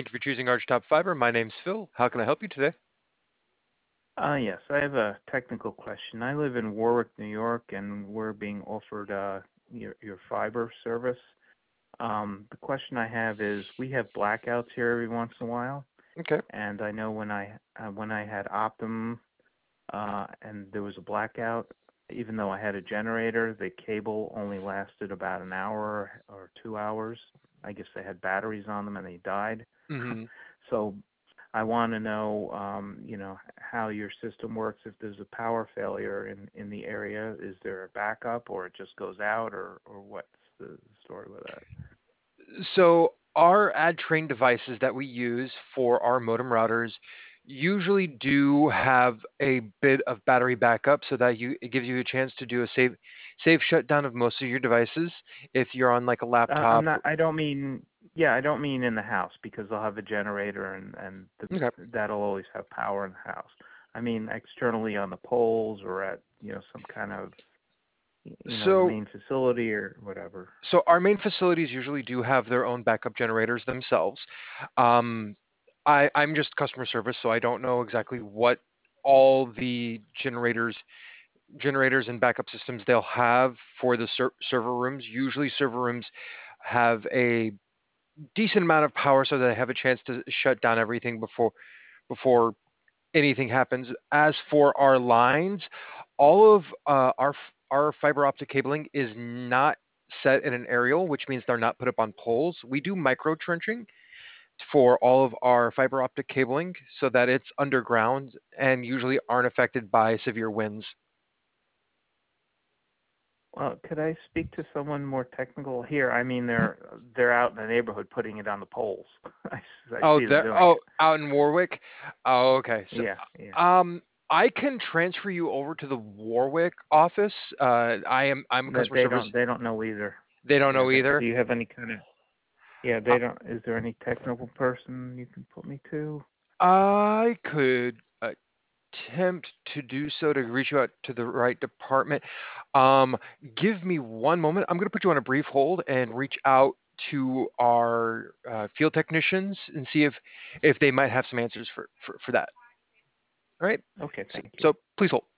Thank you for choosing Archtop Fiber. My name's Phil. How can I help you today? Yes, I have a technical question. I live in Warwick, New York, and we're being offered your fiber service. The question I have is, we have blackouts here every once in a while, Okay. and I know when I had Optum and there was a blackout, even though I had a generator, the cable only lasted about an hour or 2 hours. I guess they had batteries on them and they died. hmm So I want to know, how your system works. If there's a power failure in the area, is there a backup, or it just goes out, or what's the story with that? So our ad train devices that we use for our modem routers usually do have a bit of battery backup so that it gives you a chance to do a safe shutdown of most of your devices if you're on like a I'm laptop. not. I don't mean. Yeah, I don't mean in the house because they'll have a generator Okay. that'll always have power in the house. I mean externally on the poles or at some kind of the So main facility or whatever. so our main facilities usually do have their own backup generators themselves. Um, I'm just customer service, so I don't know exactly what all the generators and backup systems they'll have for the server rooms. Usually, server rooms have a decent amount of power, so they have a chance to shut down everything before anything happens. As for our lines, all of our fiber optic cabling is not set in an aerial, which means they're not put up on poles. We do micro trenching for all of our fiber optic cabling so that it's underground and usually aren't affected by severe winds. Well, could I speak to someone more technical here? I mean, they're out in the neighborhood putting it on the poles. I Oh, see them there. doing Oh, it. out in Warwick. Oh, okay. So, Yeah, yeah. I can transfer you over to the Warwick office. I'm That customer service. they don't know either. They don't Yeah. know either. Do you have any kind of? Yeah, I they don't. Is there any technical person you can put me to? I could attempt to do so to reach you out to the right department. Um, Give me one moment. I'm going to put you on a brief hold and reach out to our field technicians and see if they might have some answers for that. All right. Okay, thank you. So please hold.